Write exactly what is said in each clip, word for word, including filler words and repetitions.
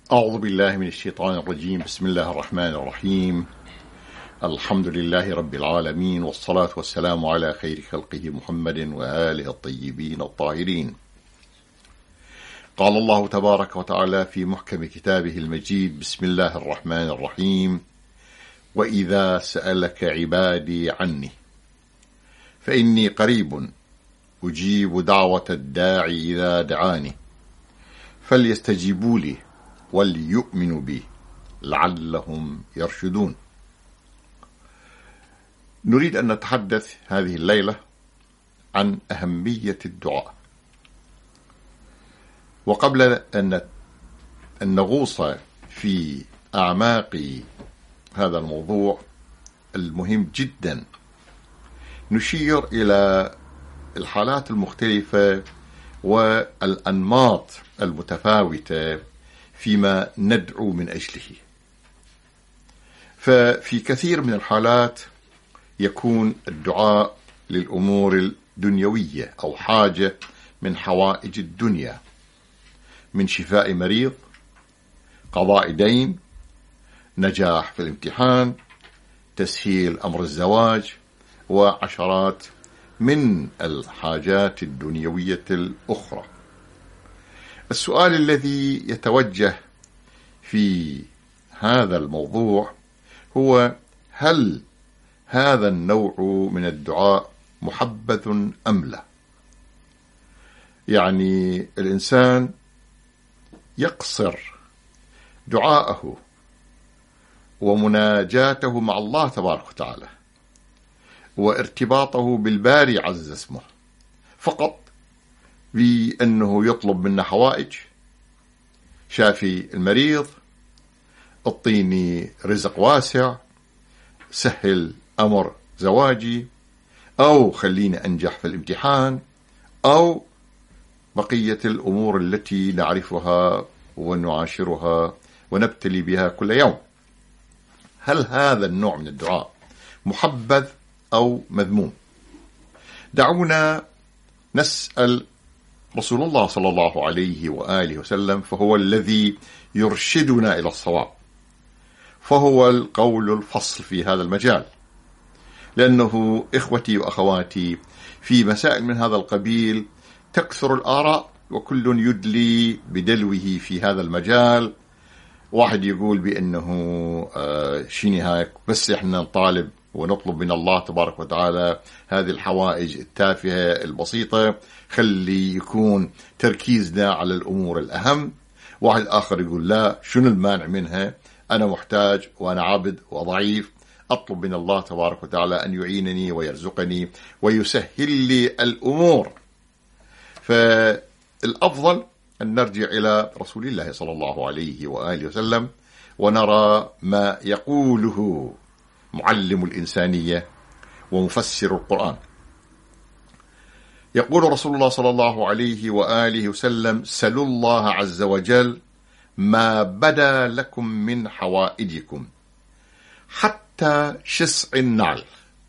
أعوذ بالله من الشيطان الرجيم. بسم الله الرحمن الرحيم. الحمد لله رب العالمين، والصلاة والسلام على خير خلقه محمد وآله الطيبين الطاهرين. قال الله تبارك وتعالى في محكم كتابه المجيد: بسم الله الرحمن الرحيم. وإذا سألك عبادي عني فإني قريب أجيب دعوة الداعي إذا دعاني فليستجيبوا لي وليؤمنوا بي لعلهم يرشدون. نريد أن نتحدث هذه الليلة عن أهمية الدعاء. وقبل أن نغوص في أعماق هذا الموضوع المهم جدا، نشير إلى الحالات المختلفة والأنماط المتفاوتة فيما ندعو من أجله. ففي كثير من الحالات يكون الدعاء للأمور الدنيوية أو حاجة من حوائج الدنيا، من شفاء مريض، قضاء دين، نجاح في الامتحان، تسهيل أمر الزواج، وعشرات من الحاجات الدنيوية الأخرى. السؤال الذي يتوجه في هذا الموضوع هو: هل هذا النوع من الدعاء محبذ أم لا؟ يعني الإنسان يقصر دعاءه ومناجاته مع الله تبارك وتعالى وارتباطه بالباري عز اسمه فقط بأنه يطلب منا حوائج، شافي المريض، اعطيني رزق واسع، سهل أمر زواجي، أو خليني أنجح في الامتحان، أو بقية الأمور التي نعرفها ونعاشرها ونبتلي بها كل يوم. هل هذا النوع من الدعاء محبذ أو مذموم؟ دعونا نسأل رسول الله صلى الله عليه وآله وسلم، فهو الذي يرشدنا إلى الصواب، فهو القول الفصل في هذا المجال. لأنه إخوتي وأخواتي في مسائل من هذا القبيل تكثر الآراء، وكل يدلي بدلوه في هذا المجال. واحد يقول بأنه آه شيني هاك بس إحنا نطالب ونطلب من الله تبارك وتعالى هذه الحوائج التافهة البسيطة، خلي يكون تركيزنا على الأمور الأهم. واحد آخر يقول لا، شنو المانع منها؟ أنا محتاج وأنا عبد وضعيف، أطلب من الله تبارك وتعالى أن يعينني ويرزقني ويسهل لي الأمور. فالأفضل أن نرجع إلى رسول الله صلى الله عليه وآله وسلم ونرى ما يقوله معلم الإنسانية ومفسر القرآن. يقول رسول الله صلى الله عليه وآله وسلم: سلوا الله عز وجل ما بدا لكم من حوائجكم حتى شسع النعل.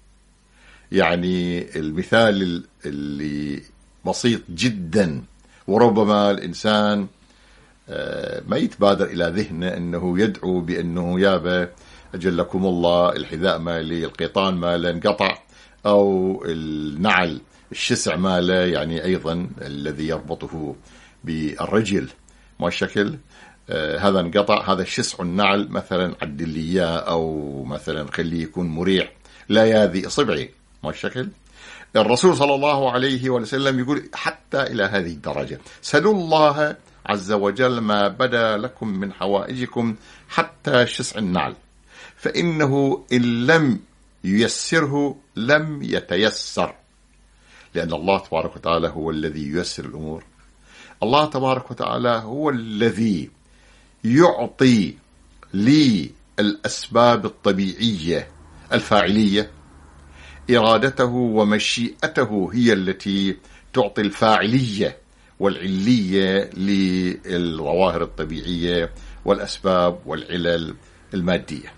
يعني المثال اللي بسيط جدا، وربما الإنسان ما يتبادر إلى ذهنه أنه يدعو بأنه يابا أجلكم الله الحذاء مالي، القيطان ماله انقطع، أو النعل الشسع ماله، يعني أيضا الذي يربطه بالرجل ما الشكل آه هذا انقطع، هذا شسع النعل مثلا عدل لي إياه، أو مثلا خليه يكون مريح، لا ياذي إصبعي ما الشكل. الرسول صلى الله عليه وسلم يقول حتى إلى هذه الدرجة: سلوا الله عز وجل ما بدا لكم من حوائجكم حتى شسع النعل، فإنه إن لم ييسره لم يتيسر. لأن الله تبارك وتعالى هو الذي ييسر الأمور. الله تبارك وتعالى هو الذي يعطي لي الأسباب الطبيعية الفاعلية. إرادته ومشيئته هي التي تعطي الفاعلية والعلية للظواهر الطبيعية والأسباب والعلل المادية.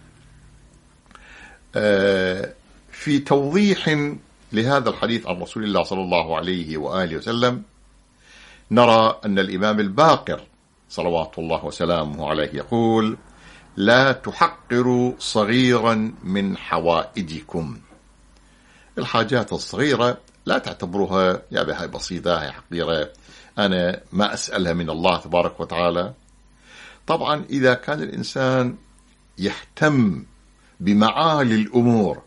في توضيح لهذا الحديث عن رسول الله صلى الله عليه وآله وسلم، نرى أن الإمام الباقر صلوات الله وسلامه عليه يقول: لا تحقروا صغيرا من حوائجكم. الحاجات الصغيرة لا تعتبروها يا بهاي بسيطة، هاي حقيرة، أنا ما أسألها من الله تبارك وتعالى. طبعا إذا كان الإنسان يهتم بمعالي الأمور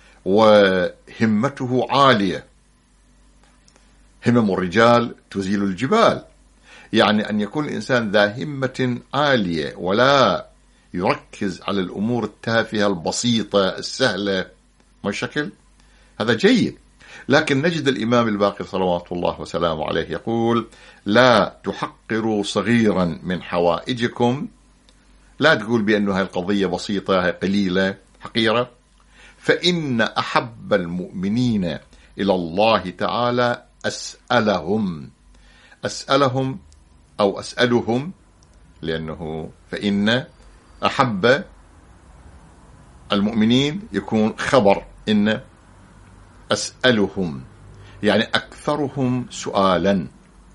وهمته عالية، همم الرجال تزيل الجبال، يعني أن يكون الإنسان ذا همة عالية ولا يركز على الأمور التافهة البسيطة السهلة، ما شكل هذا جيد. لكن نجد الإمام الباقر صلوات الله وسلامه عليه يقول: لا تحقروا صغيرا من حوائجكم. لا تقول بأنه هاي القضية بسيطة، هاي قليلة حقيرة، فإن أحب المؤمنين إلى الله تعالى أسألهم. أسألهم أو أسألهم، لأنه فإن أحب المؤمنين يكون خبر إن أسألهم، يعني أكثرهم سؤالا.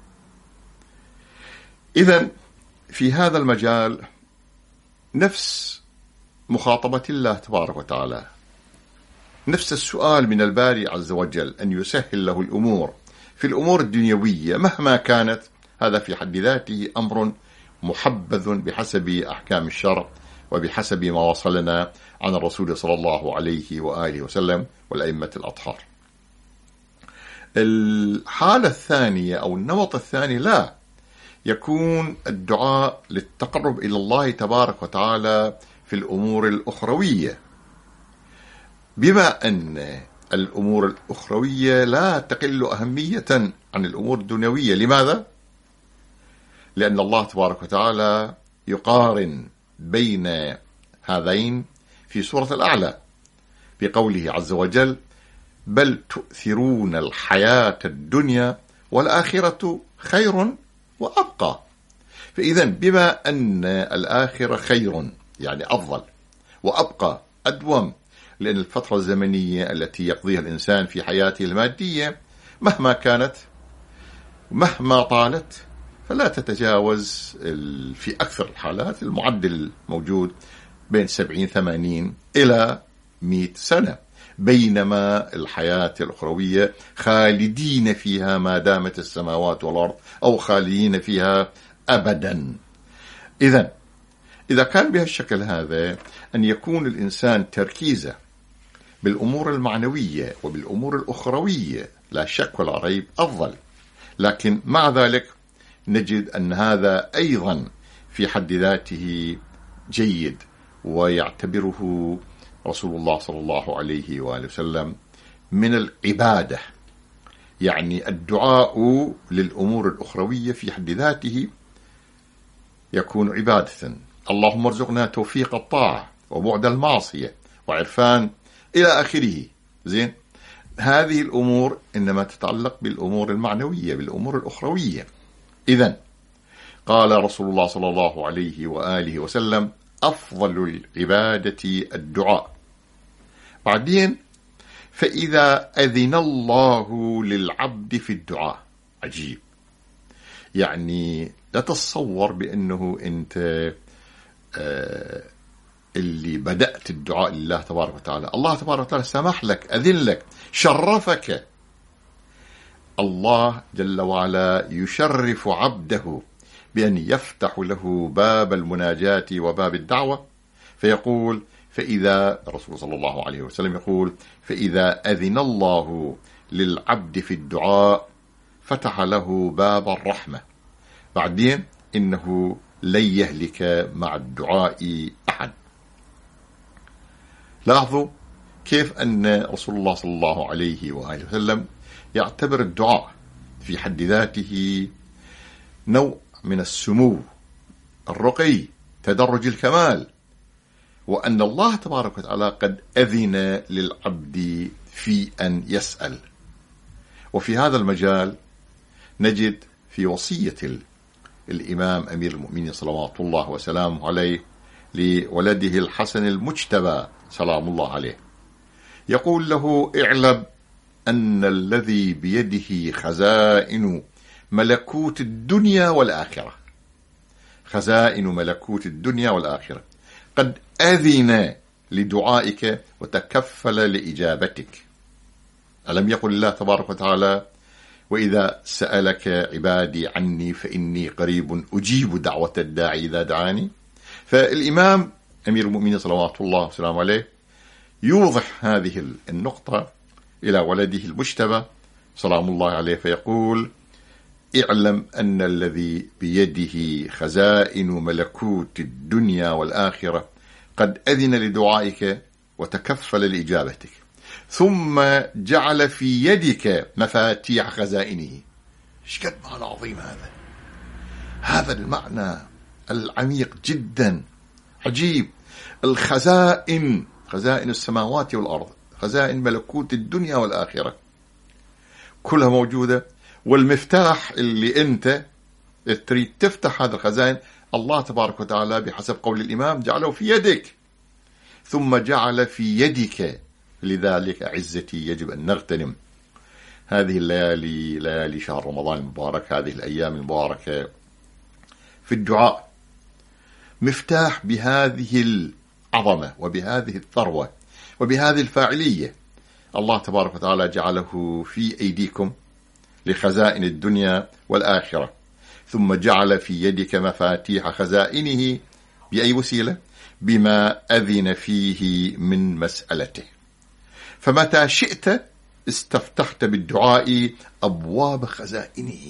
إذن في هذا المجال نفس مخاطبة الله تبارك وتعالى، نفس السؤال من الباري عز وجل أن يسهل له الأمور في الأمور الدنيوية مهما كانت. هذا في حد ذاته أمر محبذ بحسب أحكام الشرع وبحسب ما وصلنا عن الرسول صلى الله عليه وآله وسلم والأئمة الأطهار. الحالة الثانية أو النمط الثاني لا يكون الدعاء للتقرب إلى الله تبارك وتعالى في الأمور الأخروية، بما أن الأمور الأخروية لا تقل أهمية عن الأمور الدنيوية. لماذا؟ لأن الله تبارك وتعالى يقارن بين هذين في سورة الأعلى بقوله عز وجل: بل تؤثرون الحياة الدنيا والآخرة خير وأبقى. فإذا بما أن الآخرة خير يعني أفضل، وأبقى أدوم، لأن الفترة الزمنية التي يقضيها الإنسان في حياته المادية مهما كانت مهما طالت فلا تتجاوز في أكثر الحالات المعدل الموجود بين سبعين ثمانين إلى مئة سنة، بينما الحياة الأخروية خالدين فيها ما دامت السماوات والأرض، أو خالدين فيها أبدا. إذن إذا كان بهالشكل هذا أن يكون الإنسان تركيزه بالأمور المعنوية وبالأمور الأخروية لا شك ولا ريب أفضل، لكن مع ذلك نجد أن هذا أيضا في حد ذاته جيد، ويعتبره رسول الله صلى الله عليه وآله وسلم من العبادة. يعني الدعاء للأمور الأخروية في حد ذاته يكون عبادة. اللهم ارزقنا توفيق الطاعة وبعد المعصية وعرفان إلى آخره. زين، هذه الأمور إنما تتعلق بالأمور المعنوية بالأمور الأخروية. إذن قال رسول الله صلى الله عليه وآله وسلم: أفضل العبادة الدعاء. بعدين: فإذا أذن الله للعبد في الدعاء. عجيب، يعني لا تتصور بأنه أنت آه اللي بدأت الدعاء لله تبارك وتعالى، الله تبارك وتعالى سمح لك، أذن لك، شرفك. الله جل وعلا يشرف عبده بأن يفتح له باب المناجاة وباب الدعوة، فيقول: فإذا الرسول صلى الله عليه وسلم يقول: فإذا أذن الله للعبد في الدعاء فتح له باب الرحمة. بعدين: إنه لن يهلك مع الدعاء أحد. لاحظوا كيف أن رسول الله صلى الله عليه وآله وسلم يعتبر الدعاء في حد ذاته نوع من السمو، الرقي، تدرج الكمال، وأن الله تبارك وتعالى قد أذن للعبد في أن يسأل. وفي هذا المجال نجد في وصية الإمام أمير المؤمنين صلوات الله وسلامه عليه لولده الحسن المجتبى سلام الله عليه، يقول له: اعلم أن الذي بيده خزائن ملكوت الدنيا والآخرة. خزائن ملكوت الدنيا والآخرة قد أذن لدعائك وتكفل لإجابتك. ألم يقل الله تبارك وتعالى: وإذا سألك عبادي عني فإني قريب أجيب دعوة الداعي إذا دعاني. فالإمام أمير المؤمنين صلوات الله وسلامه عليه يوضح هذه النقطة إلى ولده المجتبى سلام الله عليه، فيقول: اعلم أن الذي بيده خزائن ملكوت الدنيا والآخرة قد أذن لدعائك وتكفل لإجابتك، ثم جعل في يدك مفاتيح خزائنه. ايش قد معنى عظيم هذا! هذا المعنى العميق جدا عجيب. الخزائن، خزائن السماوات والأرض، خزائن ملكوت الدنيا والآخرة كلها موجودة، والمفتاح اللي أنت تريد تفتح هذا الخزائن الله تبارك وتعالى بحسب قول الإمام جعله في يدك، ثم جعل في يدك. لذلك أعزتي يجب أن نغتنم هذه الليالي، ليالي شهر رمضان المبارك، هذه الأيام المباركة في الدعاء. مفتاح بهذه العظمة وبهذه الثروة وبهذه الفاعلية الله تبارك وتعالى جعله في أيديكم لخزائن الدنيا والآخرة، ثم جعل في يدك مفاتيح خزائنه بأي وسيلة؟ بما أذن فيه من مسألته. فمتى شئت استفتحت بالدعاء أبواب خزائنه،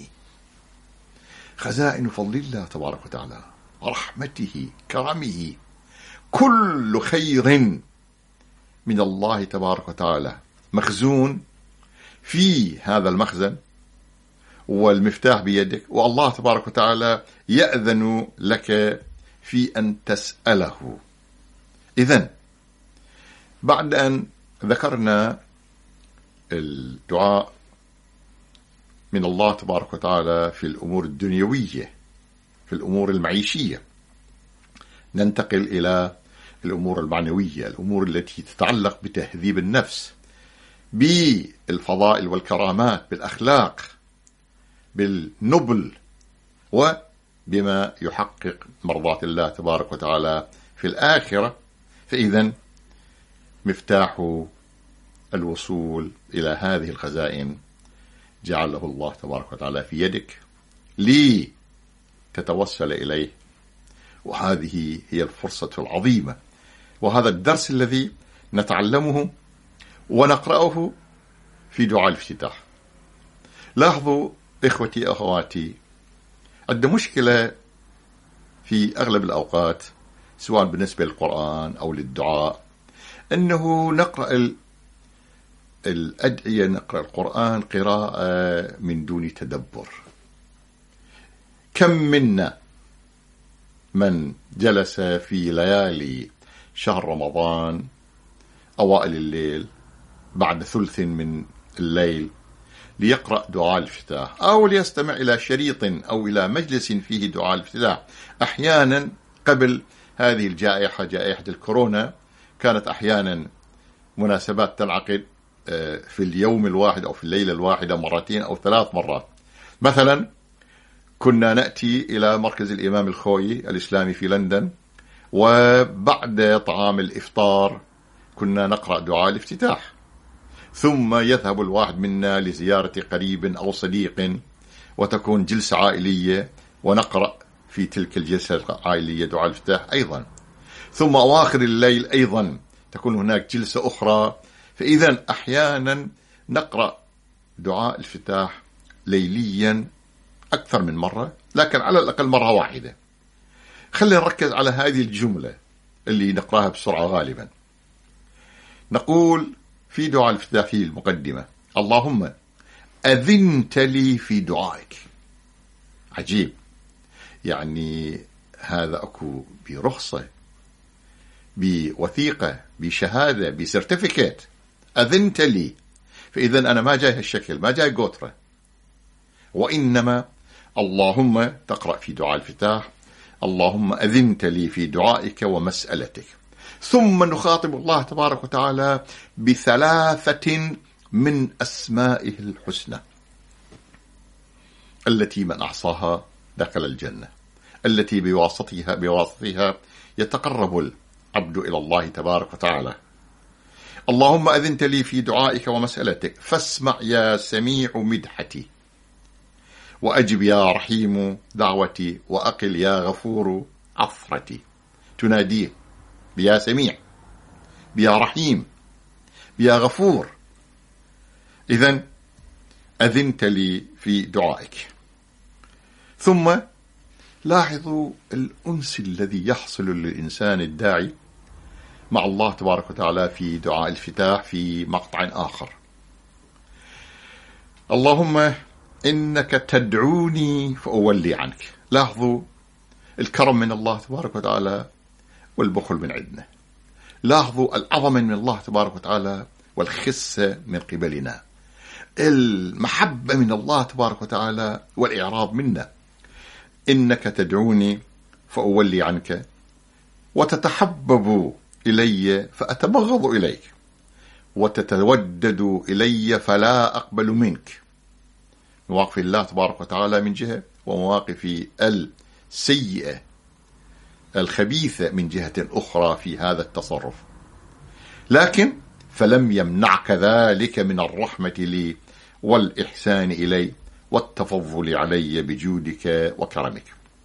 خزائن فضل الله تبارك وتعالى، رحمته، كرمه، كل خير من الله تبارك وتعالى مخزون في هذا المخزن، والمفتاح بيدك، والله تبارك وتعالى يأذن لك في أن تسأله. إذن بعد أن ذكرنا الدعاء من الله تبارك وتعالى في الأمور الدنيوية، في الأمور المعيشية، ننتقل إلى الأمور المعنوية، الأمور التي تتعلق بتهذيب النفس، بالفضائل والكرامات، بالأخلاق، بالنبل، وبما يحقق مرضاة الله تبارك وتعالى في الآخرة. فإذن مفتاح الوصول إلى هذه الخزائن جعله الله تبارك وتعالى في يدك لتتوسل إليه، وهذه هي الفرصة العظيمة، وهذا الدرس الذي نتعلمه ونقرأه في دعاء الافتتاح. لاحظوا إخوتي أخواتي، عندنا مشكلة في أغلب الأوقات سواء بالنسبة للقرآن أو للدعاء، أنه نقرأ الأدعية، نقرأ القرآن قراءة من دون تدبر. كم منا من جلس في ليالي شهر رمضان أوائل الليل بعد ثلث من الليل ليقرأ دعاء الافتتاح، أو ليستمع إلى شريط أو إلى مجلس فيه دعاء الافتتاح. أحيانا قبل هذه الجائحة، جائحة الكورونا، كانت أحيانا مناسبات تنعقد في اليوم الواحد أو في الليلة الواحدة مرتين أو ثلاث مرات. مثلا كنا نأتي إلى مركز الإمام الخوئي الإسلامي في لندن، وبعد طعام الإفطار كنا نقرأ دعاء الافتتاح، ثم يذهب الواحد منا لزيارة قريب أو صديق، وتكون جلسة عائلية ونقرأ في تلك الجلسة العائلية دعاء الافتتاح أيضا، ثم أواخر الليل أيضا تكون هناك جلسة أخرى. فإذا أحيانا نقرأ دعاء الافتتاح ليليا أكثر من مرة، لكن على الأقل مرة واحدة. خلينا نركز على هذه الجملة اللي نقرأها بسرعة غالبا. نقول في دعاء الافتتاح في المقدمة: اللهم أذنت لي في دعائك. عجيب، يعني هذا أكو برخصة، بوثيقة، بشهادة، بسيرتيفيكيت، أذنت لي. فإذا أنا ما جاي هالشكل، ما جاي قطرة، وإنما اللهم تقرأ في دعاء الافتتاح: اللهم أذنت لي في دعائك ومسألتك. ثم نخاطب الله تبارك وتعالى بثلاثة من أسمائه الحسنى التي من أحصاها دخل الجنة. التي بواسطها بواسطها يتقرب العبد إلى الله تبارك وتعالى. اللهم أذنت لي في دعائك ومسألتك، فاسمع يا سميع مدحتي، وأجب يا رحيم دعوتي، وأقل يا غفور عثرتي. تناديه بيا سميع، بيا رحيم، بيا غفور. إذن أذنت لي في دعائك. ثم لاحظوا الأنس الذي يحصل للإنسان الداعي مع الله تبارك وتعالى في دعاء الفتاح في مقطع آخر. اللهم إنك تدعوني فأولي عنك. لاحظوا الكرم من الله تبارك وتعالى والبخل من عندنا. لاحظوا العظمة من الله تبارك وتعالى والخسة من قبلنا. المحبة من الله تبارك وتعالى والإعراض منا. إنك تدعوني فأولي عنك، وتتحبب إلي فأتبغض إليك، وتتودد إلي فلا أقبل منك. مواقف الله تبارك وتعالى من جهة، ومواقف السيئة الخبيثة من جهة أخرى في هذا التصرف. لكن فلم يمنعك ذلك من الرحمة لي والإحسان إلي والتفضل علي بجودك وكرمك.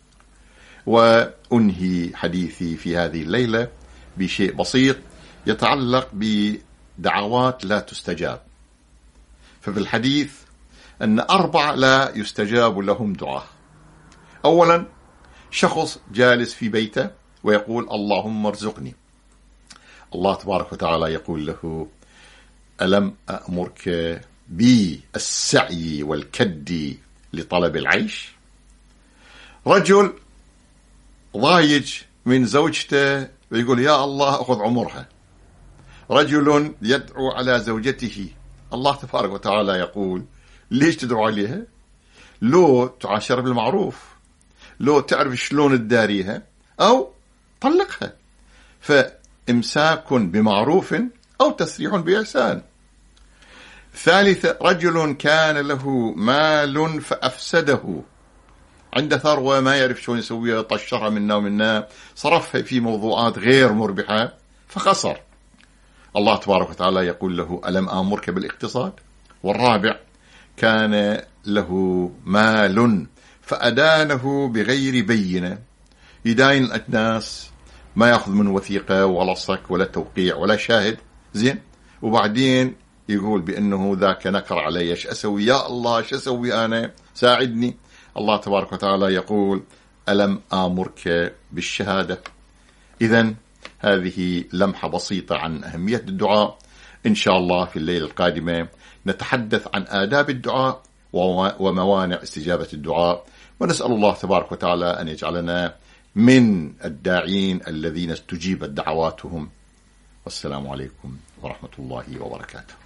وأنهي حديثي في هذه الليلة بشيء بسيط يتعلق بدعوات لا تستجاب. ففي الحديث أن أربعة لا يستجاب لهم دعاء. أولا، شخص جالس في بيته ويقول اللهم ارزقني. الله تبارك وتعالى يقول له ألم أأمرك بالسعي والكد لطلب العيش؟ رجل ضايج من زوجته ويقول يا الله أخذ عمرها. رجل يدعو على زوجته، الله تبارك وتعالى يقول ليش تدعو عليها؟ لو تعاشر بالمعروف، لو تعرف شلون تداريها، أو طلقها. فإمساك بمعروف أو تسريح بإحسان. ثالثة، رجل كان له مال فأفسده، عنده ثروة ما يعرف شلون يسويها، طشرها منا ومنا، صرفها في موضوعات غير مربحة فخسر. الله تبارك وتعالى يقول له ألم آمرك بالاقتصاد؟ والرابع، كان له مال فأدانه بغير بينة، يداين الناس ما يأخذ من وثيقة ولا صك ولا توقيع ولا شاهد، زين، وبعدين يقول بأنه ذاك نكر علي، ايش أسوي يا الله، ايش أسوي أنا، ساعدني. الله تبارك وتعالى يقول ألم آمرك بالشهادة؟ إذن هذه لمحة بسيطة عن أهمية الدعاء. إن شاء الله في الليلة القادمة نتحدث عن آداب الدعاء وموانع استجابة الدعاء، ونسأل الله تبارك وتعالى أن يجعلنا من الداعين الذين استجيبت دعواتهم. والسلام عليكم ورحمة الله وبركاته.